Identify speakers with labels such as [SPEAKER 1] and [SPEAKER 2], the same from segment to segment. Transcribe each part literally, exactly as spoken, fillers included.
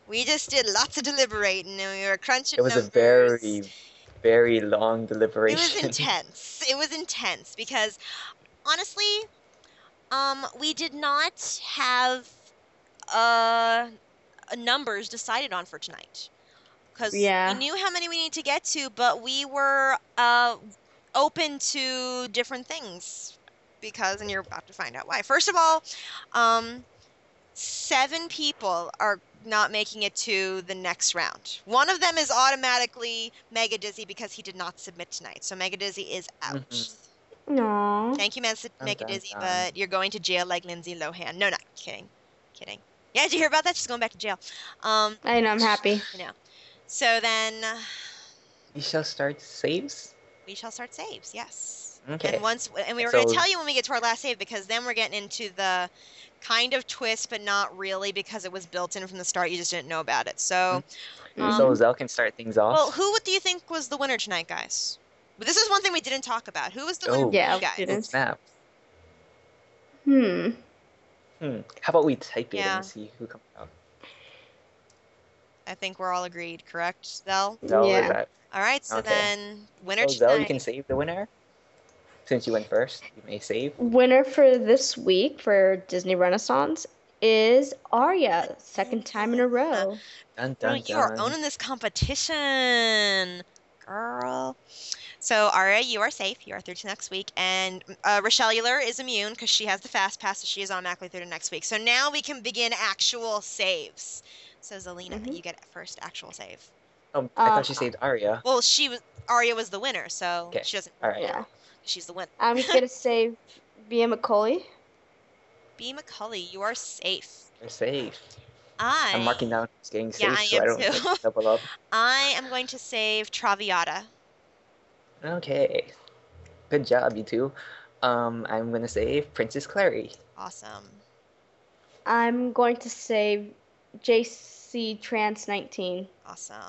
[SPEAKER 1] We just did lots of deliberating, and we were crunching
[SPEAKER 2] It was
[SPEAKER 1] numbers.
[SPEAKER 2] a very, very long deliberation.
[SPEAKER 1] It was intense. It was intense because, honestly, um, we did not have uh numbers decided on for tonight because we
[SPEAKER 3] Yeah.
[SPEAKER 1] knew how many we need to get to, but we were uh open to different things because, and you're about to find out why. First of all, um, seven people are not making it to the next round. One of them is automatically Mega Dizzy because he did not submit tonight. So Mega Dizzy is out.
[SPEAKER 2] Mhm.
[SPEAKER 3] No.
[SPEAKER 1] Thank you, Mes-
[SPEAKER 2] Dun,
[SPEAKER 1] Mega
[SPEAKER 2] dun,
[SPEAKER 1] Dizzy,
[SPEAKER 2] dun.
[SPEAKER 1] but you're going to jail like Lindsay Lohan. No, not kidding. Kidding. Yeah, did you hear about that? She's going back to jail. Um,
[SPEAKER 3] I know. I'm happy.
[SPEAKER 1] I know. So then uh,
[SPEAKER 2] We shall start saves.
[SPEAKER 1] we shall start saves, yes.
[SPEAKER 2] Okay.
[SPEAKER 1] And once, and we were going to
[SPEAKER 2] So-
[SPEAKER 1] tell you when we get to our last save because then we're getting into the kind of twist, but not really because it was built in from the start. You just didn't know about it. So, um,
[SPEAKER 2] So Zell can start things off.
[SPEAKER 1] well, who do you think was the winner tonight, guys? But this is one thing we didn't talk about. Who was the winner
[SPEAKER 2] Oh,
[SPEAKER 1] for
[SPEAKER 3] Yeah,
[SPEAKER 1] you guys?
[SPEAKER 3] didn't.
[SPEAKER 2] snap.
[SPEAKER 3] Hmm.
[SPEAKER 2] Hmm. How about we type it
[SPEAKER 1] Yeah.
[SPEAKER 2] and see who comes out?
[SPEAKER 1] I think we're all agreed, correct, Zell?
[SPEAKER 2] Zell, is
[SPEAKER 3] Yeah.
[SPEAKER 2] that?
[SPEAKER 1] All right, so
[SPEAKER 2] Okay.
[SPEAKER 1] then winner
[SPEAKER 2] So Zell, you
[SPEAKER 1] tonight.
[SPEAKER 2] can save the winner. Since you went first, you may save.
[SPEAKER 3] Winner for this week for Disney Renaissance is Arya, second time in a row.
[SPEAKER 2] Dun
[SPEAKER 1] Girl,
[SPEAKER 2] dun
[SPEAKER 1] you are
[SPEAKER 2] dun.
[SPEAKER 1] owning this competition, girl. So, Aria, you are safe. You are through to next week. And uh, Rochellular is immune because she has the fast pass, so she is automatically through to next week. So now we can begin actual saves. So, Zelina,
[SPEAKER 3] Mhm.
[SPEAKER 1] you get first actual save.
[SPEAKER 2] Oh, I
[SPEAKER 3] Um,
[SPEAKER 2] thought she saved Arya.
[SPEAKER 1] Well, she was Aria was the winner, so
[SPEAKER 2] Okay.
[SPEAKER 1] she doesn't.
[SPEAKER 2] All right.
[SPEAKER 3] Yeah.
[SPEAKER 1] She's the winner.
[SPEAKER 3] I'm gonna save Bia McCauley.
[SPEAKER 1] B. McCully, you are safe.
[SPEAKER 2] You're safe.
[SPEAKER 1] I.
[SPEAKER 2] I'm marking down who's getting
[SPEAKER 1] Yeah,
[SPEAKER 2] safe
[SPEAKER 1] I
[SPEAKER 2] so I
[SPEAKER 1] am
[SPEAKER 2] don't
[SPEAKER 1] too.
[SPEAKER 2] like, double up.
[SPEAKER 1] I am going to save Traviata.
[SPEAKER 2] Okay. Good job, you two. Um, I'm gonna save Princess Clary.
[SPEAKER 1] Awesome.
[SPEAKER 3] I'm going to save J C Trans nineteen.
[SPEAKER 1] Awesome.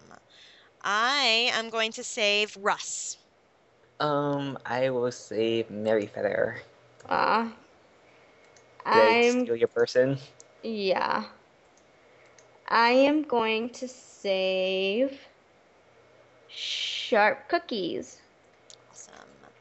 [SPEAKER 1] I am going to save Russ.
[SPEAKER 2] Um, I will save Mary Feather.
[SPEAKER 3] Uh,
[SPEAKER 2] Did I
[SPEAKER 3] I'm
[SPEAKER 2] steal your person?
[SPEAKER 3] yeah. I am going to save Sharp Cookies.
[SPEAKER 1] Awesome.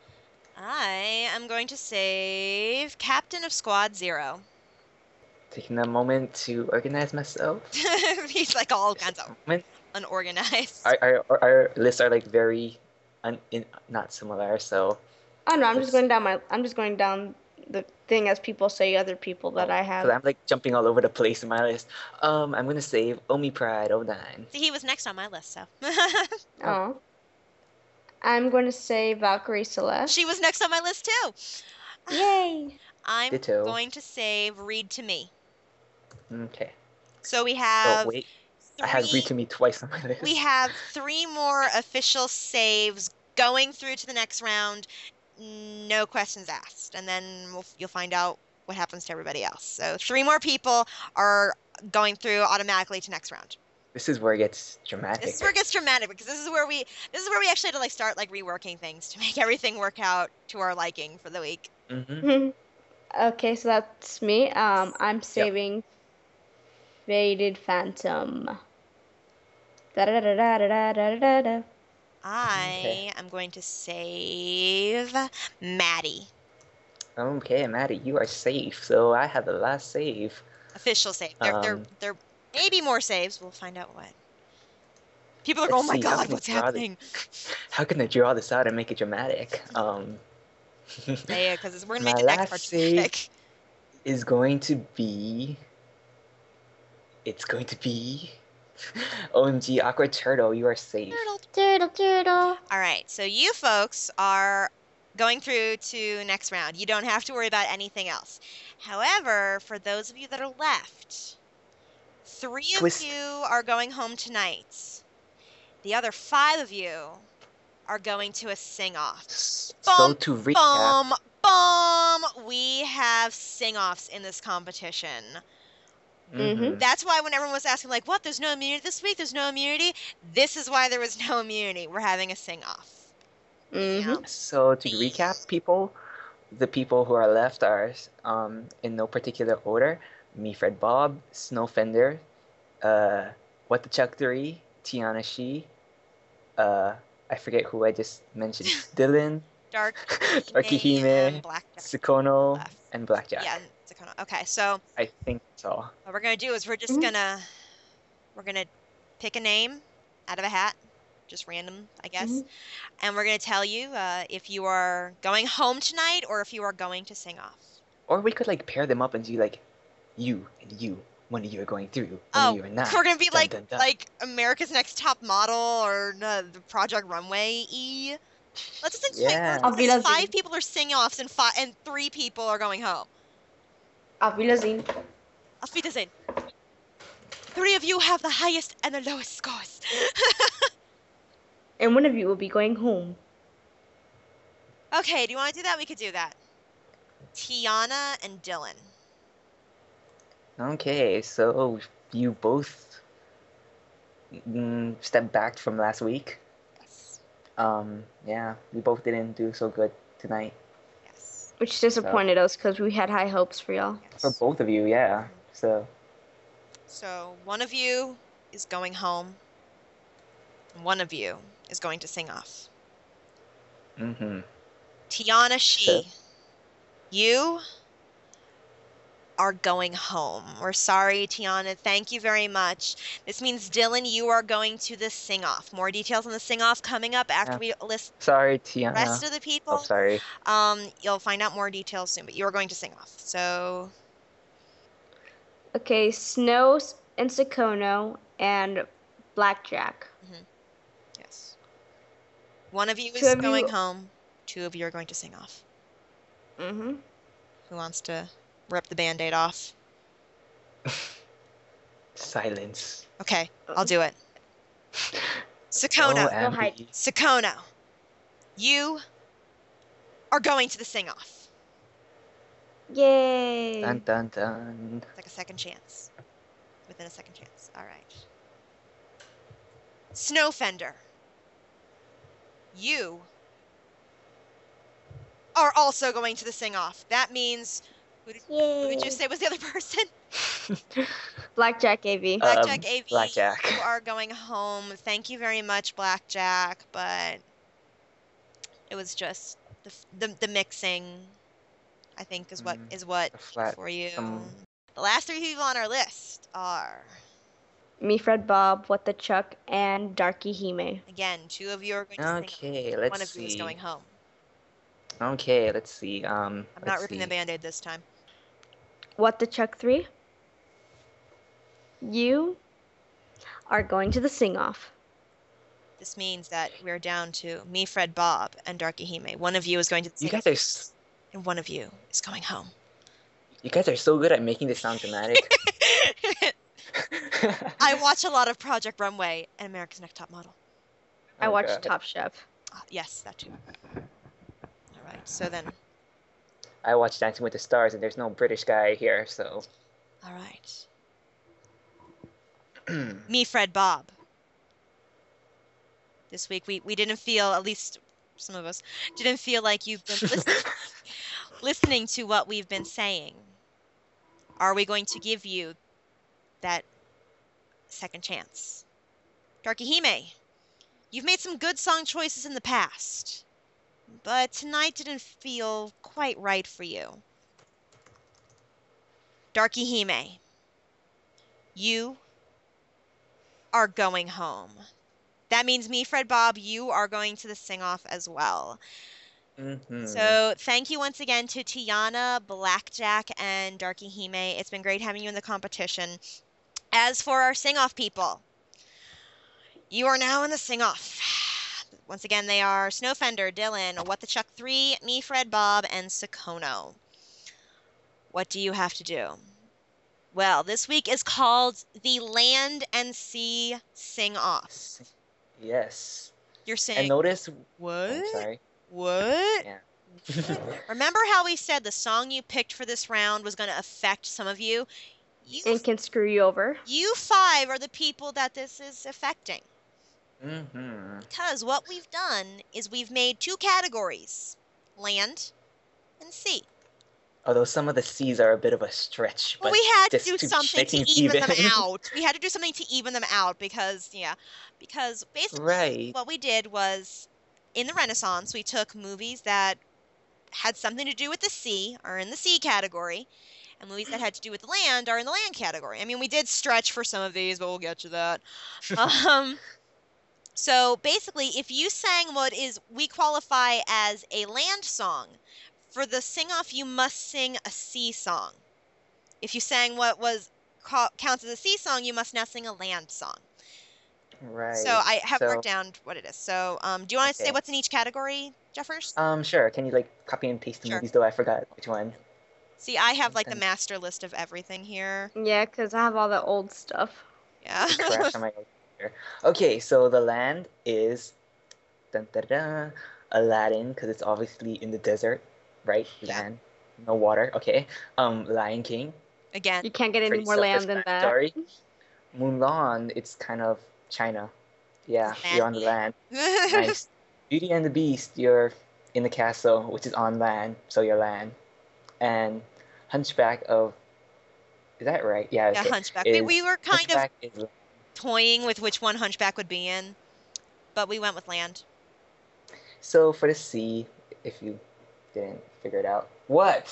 [SPEAKER 1] I am going to save Captain of Squad Zero.
[SPEAKER 2] Taking a moment to organize myself.
[SPEAKER 1] He's like all kinds of
[SPEAKER 2] Moment.
[SPEAKER 1] unorganized.
[SPEAKER 2] Our, our, our, our lists are like very un, in, not similar, so
[SPEAKER 3] Oh no, I'm just
[SPEAKER 2] Let's-
[SPEAKER 3] going down my. I'm just going down the thing as people say other people that I have.
[SPEAKER 2] because I'm like jumping all over the place in my list. Um, I'm gonna save Omi Pride oh nine.
[SPEAKER 1] See, he was next on my list, so.
[SPEAKER 3] Oh. I'm going to say Valkyrie Celeste.
[SPEAKER 1] She was next on my list too.
[SPEAKER 3] Yay!
[SPEAKER 1] I'm
[SPEAKER 2] Ditto.
[SPEAKER 1] going to save Read to Me.
[SPEAKER 2] Okay.
[SPEAKER 1] So we
[SPEAKER 2] Oh
[SPEAKER 1] have
[SPEAKER 2] wait, I have
[SPEAKER 1] three-
[SPEAKER 2] read to me twice on my list.
[SPEAKER 1] We have three more official saves going through to the next round. No questions asked, and then we'll, you'll find out what happens to everybody else. So three more people are going through automatically to next round.
[SPEAKER 2] This is where it gets dramatic.
[SPEAKER 1] This is where it gets dramatic because this is where we this is where we actually had to like start like reworking things to make everything work out to our liking for the week.
[SPEAKER 2] Mm-hmm.
[SPEAKER 3] Okay, so that's me. Um, I'm saving Faded Phantom. Da da da da da da da da da.
[SPEAKER 1] I
[SPEAKER 2] Okay.
[SPEAKER 1] am going to save Maddie.
[SPEAKER 2] Okay, Maddie, you are safe. So I have the last save.
[SPEAKER 1] Official save. There, there,
[SPEAKER 2] Um,
[SPEAKER 1] there may be more saves. We'll find out what. People are
[SPEAKER 2] Let's
[SPEAKER 1] going, oh my
[SPEAKER 2] see, how
[SPEAKER 1] god,
[SPEAKER 2] can I
[SPEAKER 1] what's
[SPEAKER 2] draw this?
[SPEAKER 1] happening?
[SPEAKER 2] How can I draw this out and make it dramatic? Um,
[SPEAKER 1] Yeah, because we're gonna
[SPEAKER 2] My
[SPEAKER 1] make the next
[SPEAKER 2] last
[SPEAKER 1] part
[SPEAKER 2] save-
[SPEAKER 1] dramatic.
[SPEAKER 2] is going to be. It's going to be. O M G, Awkward Turtle, you are safe.
[SPEAKER 3] Turtle, turtle.
[SPEAKER 1] All right, so you folks are going through to next round. You don't have to worry about anything else. However, for those of you that are left, three of
[SPEAKER 2] Twist.
[SPEAKER 1] you are going home tonight. The other five of you are going to a sing-off.
[SPEAKER 2] So
[SPEAKER 1] Bum,
[SPEAKER 2] to recap,
[SPEAKER 1] Bum, bum! We have sing-offs in this competition.
[SPEAKER 2] mhm.
[SPEAKER 1] That's why when everyone was asking, like, what, there's no immunity this week? There's no immunity? This is why there was no immunity. We're having a sing-off.
[SPEAKER 3] Mm-hmm.
[SPEAKER 2] So to recap, people, the people who are left are um in no particular order: me, Fred, Bob, Snowfender, uh, What the Chuck three, Tiana Shi, uh, I forget who I just mentioned, Dylan,
[SPEAKER 1] Dark
[SPEAKER 2] Darky
[SPEAKER 1] Hime and
[SPEAKER 2] Hime,
[SPEAKER 1] Blackjack
[SPEAKER 2] Sukono,
[SPEAKER 1] left.
[SPEAKER 2] and Blackjack.
[SPEAKER 1] Yeah, and Sakona. Okay, so
[SPEAKER 2] I think that's all.
[SPEAKER 1] what we're gonna do is we're just
[SPEAKER 3] Mhm.
[SPEAKER 1] gonna we're gonna pick a name out of a hat, just random, I guess,
[SPEAKER 3] Mhm.
[SPEAKER 1] and we're gonna tell you uh, if you are going home tonight or if you are going to sing off.
[SPEAKER 2] Or we could like pair them up and do like you and you. One of you are going through, one
[SPEAKER 1] Oh,
[SPEAKER 2] of you are not.
[SPEAKER 1] we're gonna be
[SPEAKER 2] Dun,
[SPEAKER 1] like
[SPEAKER 2] dun, dun.
[SPEAKER 1] like America's Next Top Model or uh, the Project Runway E. Let's just explain.
[SPEAKER 2] Yeah.
[SPEAKER 3] Auf
[SPEAKER 1] Because
[SPEAKER 3] Wiedersehen.
[SPEAKER 1] five people are sing offs and five and three people are going home.
[SPEAKER 3] Auf Wiedersehen.
[SPEAKER 1] Auf Wiedersehen. Three of you have the highest and the lowest scores.
[SPEAKER 3] And one of you will be going home.
[SPEAKER 1] Okay, do you want to do that? We could do that. Tiana and Dylan.
[SPEAKER 2] Okay, so you both mm, stepped back from last week.
[SPEAKER 1] Yes.
[SPEAKER 2] Um, yeah, we both didn't do so good tonight.
[SPEAKER 1] Yes.
[SPEAKER 3] Which disappointed us because we had high hopes for y'all.
[SPEAKER 1] Yes.
[SPEAKER 2] For both of you, yeah. So,
[SPEAKER 1] So one of you is going home, and one of you is going to sing off.
[SPEAKER 2] mm-hmm.
[SPEAKER 1] Tiana Shi,
[SPEAKER 2] So-
[SPEAKER 1] you are going home. We're sorry, Tiana. Thank you very much. This means, Dylan, you are going to the sing off. More details on the sing off coming up after
[SPEAKER 2] Yeah.
[SPEAKER 1] we list
[SPEAKER 2] Sorry,
[SPEAKER 1] the
[SPEAKER 2] Tiana.
[SPEAKER 1] rest of the people.
[SPEAKER 2] Oh, sorry.
[SPEAKER 1] Um, you'll find out more details soon, but you are going to sing off. So
[SPEAKER 3] Okay, Snow and Sakono and Blackjack.
[SPEAKER 1] yes. One of you
[SPEAKER 3] Two
[SPEAKER 1] is
[SPEAKER 3] of
[SPEAKER 1] going
[SPEAKER 3] you-
[SPEAKER 1] home. Two of you are going to sing off.
[SPEAKER 3] Mm-hmm.
[SPEAKER 1] Who wants to rip the band-aid off?
[SPEAKER 2] Silence.
[SPEAKER 1] Okay, I'll do it.
[SPEAKER 2] Oh,
[SPEAKER 1] Sakono.
[SPEAKER 2] Ambi.
[SPEAKER 1] Sakono. You are going to the sing off.
[SPEAKER 3] Yay!
[SPEAKER 2] Dun dun dun.
[SPEAKER 1] It's like a second chance. Within a second chance. All right. Snowfender. You are also going to the sing off. That means, who did, who did you
[SPEAKER 3] Yay!
[SPEAKER 1] say was the other person?
[SPEAKER 3] Blackjack A V.
[SPEAKER 2] Uh,
[SPEAKER 1] Blackjack
[SPEAKER 2] Um,
[SPEAKER 1] A V.
[SPEAKER 2] Blackjack.
[SPEAKER 1] You are going home. Thank you very much, Blackjack. But it was just the f- the, the mixing, I think, is what
[SPEAKER 2] Mm,
[SPEAKER 1] is what
[SPEAKER 2] the flat-
[SPEAKER 1] for you.
[SPEAKER 2] some-
[SPEAKER 1] The last three people on our list are,
[SPEAKER 3] Me, Fred, Bob, What the Chuck, and Darky Hime.
[SPEAKER 1] again, two of you are going to sing.
[SPEAKER 2] Okay,
[SPEAKER 1] off.
[SPEAKER 2] let's
[SPEAKER 1] One of you is
[SPEAKER 2] see.
[SPEAKER 1] going home.
[SPEAKER 2] Okay, let's see. Um,
[SPEAKER 1] I'm
[SPEAKER 2] let's
[SPEAKER 1] not ripping
[SPEAKER 2] see.
[SPEAKER 1] the band-aid this time.
[SPEAKER 3] What the Chuck three? You are going to the sing off.
[SPEAKER 1] This means that we're down to me, Fred, Bob, and Darky Hime. One of you is going to the
[SPEAKER 2] You
[SPEAKER 1] sing
[SPEAKER 2] guys are s-
[SPEAKER 1] and one of you is going home.
[SPEAKER 2] you guys are so good at making this sound dramatic.
[SPEAKER 1] I watch a lot of Project Runway and America's Next Top Model.
[SPEAKER 3] I
[SPEAKER 2] Oh,
[SPEAKER 3] watched
[SPEAKER 2] God.
[SPEAKER 3] Top Chef.
[SPEAKER 1] Ah, yes, that too. All right, so then,
[SPEAKER 2] I watch Dancing with the Stars, and there's no British guy here, so.
[SPEAKER 1] all right. Me, Fred, Bob. This week we, we didn't feel, at least some of us, didn't feel like you've been listen- listening to what we've been saying. Are we going to give you that second chance? Darky Hime, you've made some good song choices in the past, but tonight didn't feel quite right for you. Darky Hime, you are going home. That means me, Fred, Bob, you are going to the sing-off as well.
[SPEAKER 2] Mm-hmm.
[SPEAKER 1] So thank you once again to Tiana, Blackjack, and Darky Hime. It's been great having you in the competition. As for our sing-off people, you are now in the sing-off. Once again, they are Snowfender, Dylan, What the Chuck three, me, Fred, Bob, and Sakono. What do you have to do? Well, this week is called the Land and Sea Sing-Off.
[SPEAKER 2] Yes.
[SPEAKER 1] You're saying,
[SPEAKER 2] And notice.
[SPEAKER 1] what?
[SPEAKER 2] Oh, sorry.
[SPEAKER 1] What?
[SPEAKER 2] Yeah.
[SPEAKER 1] Remember how we said the song you picked for this round was going to affect some of you? You,
[SPEAKER 3] And can screw you over.
[SPEAKER 1] you five are the people that this is affecting.
[SPEAKER 2] Mm-hmm.
[SPEAKER 1] Because what we've done is we've made two categories, land and sea.
[SPEAKER 2] Although some of the C's are a bit of a stretch,
[SPEAKER 1] Well,
[SPEAKER 2] but
[SPEAKER 1] we had to
[SPEAKER 2] just
[SPEAKER 1] do
[SPEAKER 2] to
[SPEAKER 1] something
[SPEAKER 2] make
[SPEAKER 1] to
[SPEAKER 2] things
[SPEAKER 1] even
[SPEAKER 2] even.
[SPEAKER 1] them out. We had to do something to even them out because, yeah, because basically
[SPEAKER 2] Right.
[SPEAKER 1] what we did was in the Renaissance, we took movies that had something to do with the sea, are in the sea category, and movies that had to do with the land are in the land category. I mean, we did stretch for some of these, but we'll get to that. Um, so basically, if you sang what is we qualify as a land song, for the sing off, you must sing a sea song. If you sang what was ca- counts as a sea song, you must now sing a land song. So
[SPEAKER 2] Right.
[SPEAKER 1] I have
[SPEAKER 2] So,
[SPEAKER 1] marked down what it is. So um, do you want to say
[SPEAKER 2] okay.
[SPEAKER 1] what's in each category, Jeffers?
[SPEAKER 2] Um, sure. Can you like copy and paste the
[SPEAKER 1] Sure.
[SPEAKER 2] movies though? I forgot which one.
[SPEAKER 1] See, I have like the
[SPEAKER 2] Then
[SPEAKER 1] master list of everything here.
[SPEAKER 3] Yeah, because I have all the old stuff.
[SPEAKER 1] Yeah.
[SPEAKER 2] it crashed on my computer. Okay, so the land is dun, dun, dun, Aladdin because it's obviously in the desert, right?
[SPEAKER 1] Yeah.
[SPEAKER 2] Land, no water. Okay. Um, Lion King,
[SPEAKER 1] Again.
[SPEAKER 3] You can't get any
[SPEAKER 2] pretty
[SPEAKER 3] more land than that.
[SPEAKER 2] self-explanatory. Mulan, it's kind of China. Yeah, you're on the land. Nice. Beauty and the Beast, you're in the castle, which is on land, so you're land. And Hunchback of, is that right? Yeah,
[SPEAKER 1] Yeah,
[SPEAKER 2] okay.
[SPEAKER 1] Hunchback. We,
[SPEAKER 2] Is,
[SPEAKER 1] we were kind of
[SPEAKER 2] Hunchback is,
[SPEAKER 1] toying with which one Hunchback would be in, but we went with land.
[SPEAKER 2] so for the sea, if you didn't figure it out, what?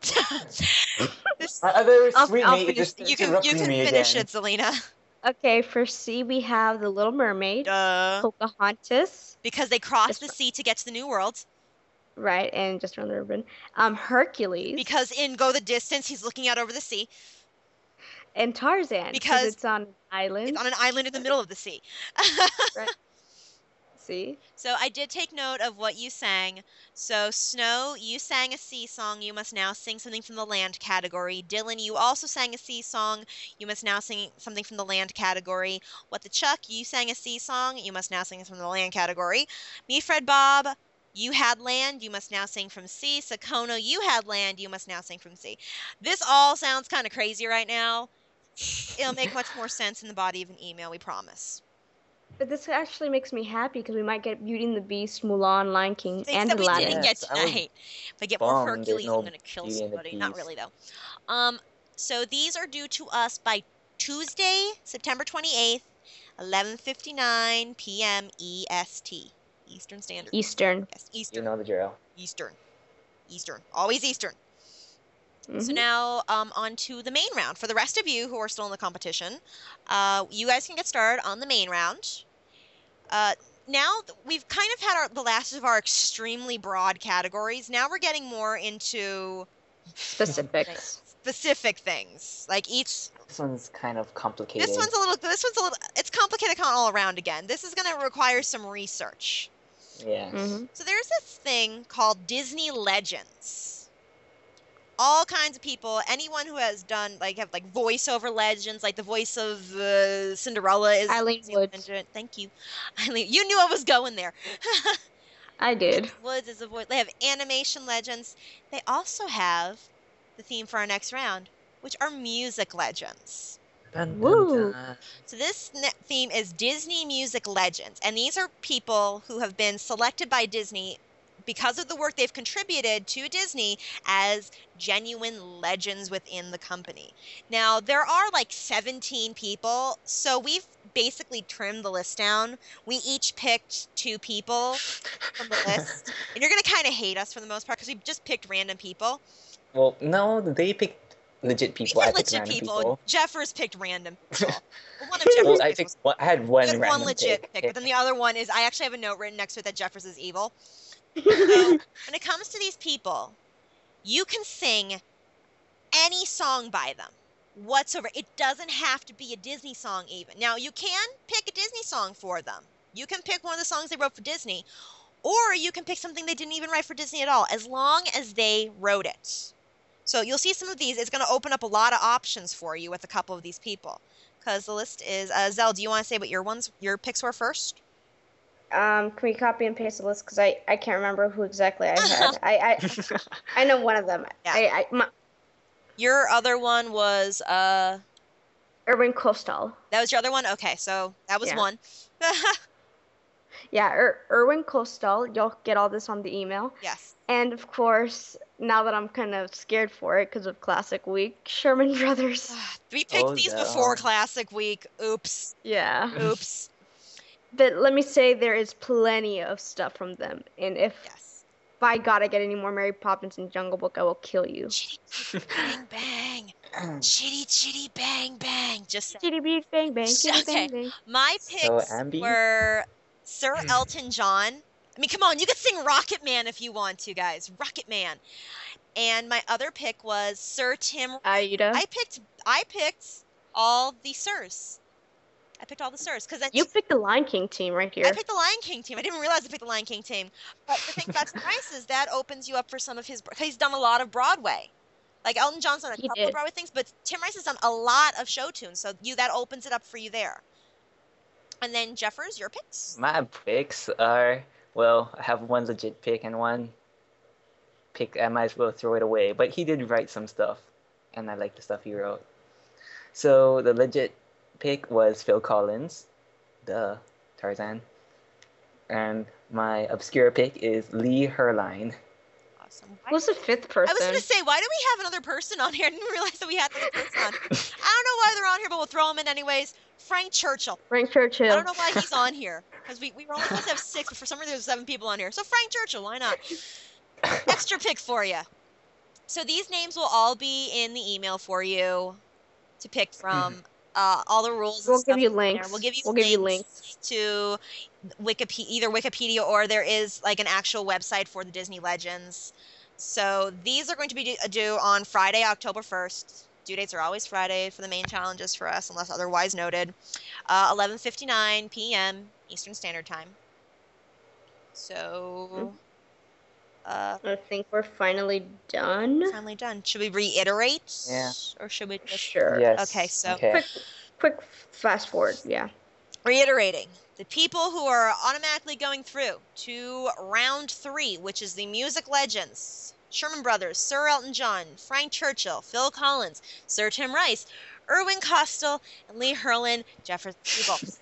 [SPEAKER 1] This,
[SPEAKER 2] My other
[SPEAKER 3] I'll-
[SPEAKER 2] sweet
[SPEAKER 3] I'll
[SPEAKER 2] mate
[SPEAKER 3] finish
[SPEAKER 2] just
[SPEAKER 3] this.
[SPEAKER 1] you can
[SPEAKER 2] interrupting
[SPEAKER 1] you can
[SPEAKER 2] me
[SPEAKER 1] finish
[SPEAKER 2] again.
[SPEAKER 1] it, Selena.
[SPEAKER 3] Okay, for C we have The Little Mermaid,
[SPEAKER 1] Duh.
[SPEAKER 3] Pocahontas,
[SPEAKER 1] Because they crossed
[SPEAKER 3] Just-
[SPEAKER 1] the sea to get to the New World.
[SPEAKER 3] right, and just around the ribbon. Um, Hercules.
[SPEAKER 1] Because in Go the Distance, he's looking out over the sea.
[SPEAKER 3] And Tarzan.
[SPEAKER 1] Because
[SPEAKER 3] it's on an island.
[SPEAKER 1] It's on an island in the middle of the sea.
[SPEAKER 3] Right. See?
[SPEAKER 1] So I did take note of what you sang. So Snow, you sang a sea song. You must now sing something from the land category. Dylan, you also sang a sea song. You must now sing something from the land category. What the Chuck, you sang a sea song. You must now sing from the land category. Me, Fred Bob, you had land. You must now sing from sea. Sakono, you had land. You must now sing from sea. This all sounds kind of crazy right now. It'll make much more sense in the body of an email, we promise.
[SPEAKER 3] But this actually makes me happy because we might get Beauty and the Beast, Mulan, Lion King,
[SPEAKER 1] Things
[SPEAKER 3] and
[SPEAKER 1] that we
[SPEAKER 3] Aladdin.
[SPEAKER 1] didn't get
[SPEAKER 2] Yes, I was
[SPEAKER 1] tonight. If I get more
[SPEAKER 2] bummed there's
[SPEAKER 1] Hercules,
[SPEAKER 2] no
[SPEAKER 1] I'm gonna kill
[SPEAKER 2] Beauty and the
[SPEAKER 1] somebody. Not
[SPEAKER 2] Beast.
[SPEAKER 1] really though. Um, so these are due to us by Tuesday, September twenty-eighth, eleven fifty-nine p m E S T, Eastern Standard.
[SPEAKER 3] Eastern.
[SPEAKER 1] Yes,
[SPEAKER 2] You
[SPEAKER 1] Eastern.
[SPEAKER 2] know the drill.
[SPEAKER 1] Eastern. Eastern. Always Eastern. So
[SPEAKER 3] Mhm.
[SPEAKER 1] now um, on to the main round. For the rest of you who are still in the competition, uh, you guys can get started on the main round. Uh, now th- we've kind of had our, the last of our extremely broad categories. Now we're getting more into
[SPEAKER 3] Specifics.
[SPEAKER 1] specific things. Like each,
[SPEAKER 2] This one's kind of complicated.
[SPEAKER 1] this one's a little, this one's a little, it's complicated kind of all around again. This is going to require some research.
[SPEAKER 2] Yeah.
[SPEAKER 3] Mhm.
[SPEAKER 1] So there's this thing called Disney Legends. All kinds of people, anyone who has done like have like voiceover legends, like the voice of uh, Cinderella is
[SPEAKER 3] Eileen
[SPEAKER 1] Disney
[SPEAKER 3] Woods.
[SPEAKER 1] Legend. Thank you, Eileen. You knew I was going there.
[SPEAKER 3] I did.
[SPEAKER 1] Woods is a voice. They have animation legends. They also have the theme for our next round, which are music legends.
[SPEAKER 2] Dun, dun,
[SPEAKER 3] Woo.
[SPEAKER 2] dun.
[SPEAKER 1] So this ne- theme is Disney Music Legends, and these are people who have been selected by Disney because of the work they've contributed to Disney as genuine legends within the company. Now, there are like seventeen people, so we've basically trimmed the list down. We each picked two people from the list, and you're going to kind of hate us for the most part because we just picked random people.
[SPEAKER 2] Well, no, they picked legit people.
[SPEAKER 1] We
[SPEAKER 2] I
[SPEAKER 1] picked
[SPEAKER 2] picked
[SPEAKER 1] legit
[SPEAKER 2] random
[SPEAKER 1] people.
[SPEAKER 2] people.
[SPEAKER 1] Jeffers picked random people. Well, one of Jeffers'
[SPEAKER 2] Well, I
[SPEAKER 1] picks
[SPEAKER 2] picked
[SPEAKER 1] was
[SPEAKER 2] one, I had one
[SPEAKER 1] You had
[SPEAKER 2] random
[SPEAKER 1] one legit
[SPEAKER 2] pick.
[SPEAKER 1] pick, but then the other one is I actually have a note written next to it that Jeffers is evil. So when it comes to these people, you can sing any song by them whatsoever. It doesn't have to be a Disney song even. Now you can pick a Disney song for them. You can pick one of the songs they wrote for Disney, or you can pick something they didn't even write for Disney at all, as long as they wrote it. So you'll see some of these. It's going to open up a lot of options for you with a couple of these people, because the list is. Uh, Zell, do you want to say what your ones, your picks were first?
[SPEAKER 3] Um, can we copy and paste the list? Because I, I can't remember who exactly I had. I, I I know one of them.
[SPEAKER 1] Yeah.
[SPEAKER 3] I, I my,
[SPEAKER 1] Your other one was uh
[SPEAKER 3] Erwin Kostal.
[SPEAKER 1] that was your other one? Okay, so that was
[SPEAKER 3] Yeah.
[SPEAKER 1] one.
[SPEAKER 3] Yeah, er, Erwin Kostal. You'll get all this on the email.
[SPEAKER 1] Yes.
[SPEAKER 3] And of course, now that I'm kind of scared for it because of Classic Week, Sherman Brothers.
[SPEAKER 1] We picked
[SPEAKER 2] Oh,
[SPEAKER 1] these
[SPEAKER 2] no.
[SPEAKER 1] before Classic Week. Oops.
[SPEAKER 3] Yeah.
[SPEAKER 1] Oops.
[SPEAKER 3] But let me say there is plenty of stuff from them, and if
[SPEAKER 1] Yes.
[SPEAKER 3] if I gotta get any more Mary Poppins and Jungle Book, I will kill you.
[SPEAKER 1] Chitty bang bang. Chitty chitty bang bang. Just saying.
[SPEAKER 3] Chitty beat bang bang, chitty
[SPEAKER 1] Okay.
[SPEAKER 3] bang bang.
[SPEAKER 1] My
[SPEAKER 2] So,
[SPEAKER 1] picks
[SPEAKER 2] Ambi?
[SPEAKER 1] were Sir Elton John. I mean, come on, you could sing Rocket Man if you want to, guys. Rocket Man. And my other pick was Sir Tim.
[SPEAKER 3] Aida.
[SPEAKER 1] I picked. I picked all the Sirs. I picked all the Sirs because
[SPEAKER 3] You picked the Lion King team right here.
[SPEAKER 1] I picked the Lion King team. I didn't realize I picked the Lion King team. But the thing that's nice is that opens you up for some of his. He's done a lot of Broadway. Like Elton John's done a
[SPEAKER 3] He
[SPEAKER 1] couple
[SPEAKER 3] did.
[SPEAKER 1] of Broadway things, but Tim Rice has done a lot of show tunes, so you that opens it up for you there. And then Jeffers, your picks.
[SPEAKER 2] My picks are, well, I have one legit pick and one pick I might as well throw it away. But he did write some stuff, and I like the stuff he wrote. So the legit pick was Phil Collins, duh, Tarzan. And my obscure pick is Lee Herline.
[SPEAKER 1] Awesome.
[SPEAKER 3] Who's the fifth person?
[SPEAKER 1] I was going to say, why do we have another person on here? I didn't realize that we had another person on. I don't know why they're on here, but we'll throw them in anyways. Frank Churchill.
[SPEAKER 3] Frank Churchill.
[SPEAKER 1] I don't know why he's on here. Because we, we were only supposed to have six, but for some reason there's seven people on here. So Frank Churchill, why not? Extra pick for you. So these names will all be in the email for you to pick from. Uh, all the rules.
[SPEAKER 3] We'll
[SPEAKER 1] and stuff
[SPEAKER 3] give you
[SPEAKER 1] in there.
[SPEAKER 3] links.
[SPEAKER 1] We'll give you
[SPEAKER 3] We'll
[SPEAKER 1] links
[SPEAKER 3] give you links
[SPEAKER 1] to Wikipedia, either Wikipedia or there is like an actual website for the Disney Legends. So these are going to be due on Friday, October first. Due dates are always Friday for the main challenges for us, unless otherwise noted. Uh, eleven fifty-nine p m Eastern Standard Time. So, uh,
[SPEAKER 3] I think we're finally done.
[SPEAKER 1] finally done. Should we reiterate?
[SPEAKER 2] Yeah.
[SPEAKER 1] Or should we just...
[SPEAKER 3] Sure.
[SPEAKER 2] Yes.
[SPEAKER 1] Okay, so...
[SPEAKER 2] Okay.
[SPEAKER 3] Quick, quick fast forward. Yeah.
[SPEAKER 1] Reiterating, the people who are automatically going through to round three, which is the Music Legends, Sherman Brothers, Sir Elton John, Frank Churchill, Phil Collins, Sir Tim Rice, Irwin Kostal, and Lee Herlin, Jefferson Peebles.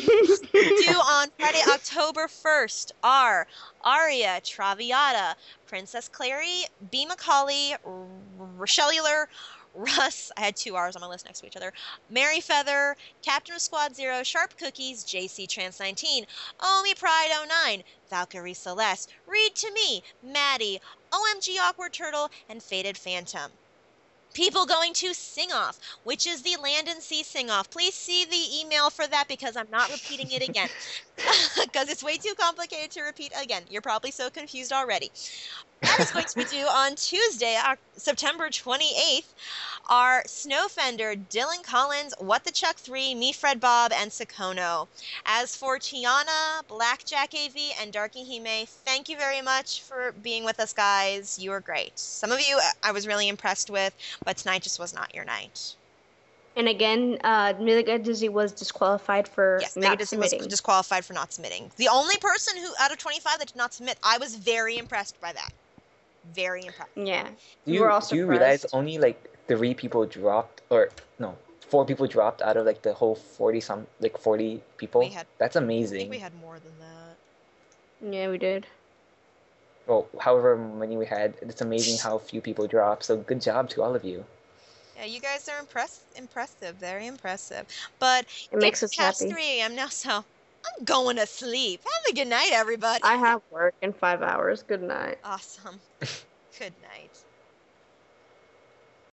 [SPEAKER 1] Due on Friday, October first are Aria, Traviata, Princess Clary, B. Macaulay, Rochelle Euler, Russ, I had two R's on my list next to each other, Mary Feather, Captain of Squad Zero, Sharp Cookies, J C Trans nineteen, Omi Pride oh nine, Valkyrie Celeste, Read to Me, Maddie, O M G Awkward Turtle, and Faded Phantom. People going to Sing Off, which is the Land and Sea Sing Off. Please see the email for that because I'm not repeating it again. Because it's way too complicated to repeat again. You're probably so confused already. That is going to be due on Tuesday, September twenty-eighth. Our Snowfender, Dylan Collins, What the Chuck three, Me Fred Bob, and Sakono. As for Tiana, Blackjack A V, and Darky Hime, thank you very much for being with us, guys. You were great. Some of you I was really impressed with, but tonight just was not your night.
[SPEAKER 3] And again, uh, Mega Disney was disqualified for
[SPEAKER 1] yes,
[SPEAKER 3] not
[SPEAKER 1] Mega Disney
[SPEAKER 3] submitting.
[SPEAKER 1] was disqualified for not submitting. The only person who out of twenty-five that did not submit, I was very impressed by that. Very impressed.
[SPEAKER 3] Yeah.
[SPEAKER 2] Do
[SPEAKER 3] we
[SPEAKER 2] you,
[SPEAKER 3] were all
[SPEAKER 2] do you
[SPEAKER 3] surprised.
[SPEAKER 2] realize only like three people dropped, or no, four people dropped out of like the whole forty some, like forty people?
[SPEAKER 1] We had,
[SPEAKER 2] That's amazing.
[SPEAKER 1] I think we had more than that.
[SPEAKER 3] Yeah, we did.
[SPEAKER 2] Well, however many we had, it's amazing how few people dropped. So good job to all of you.
[SPEAKER 1] Yeah, you guys are impress impressive, very impressive. But
[SPEAKER 3] It makes us
[SPEAKER 1] it's past
[SPEAKER 3] happy.
[SPEAKER 1] three a m now, so I'm going to sleep. Have a good night, everybody.
[SPEAKER 3] I have work in five hours. Good night.
[SPEAKER 1] Awesome. Good night.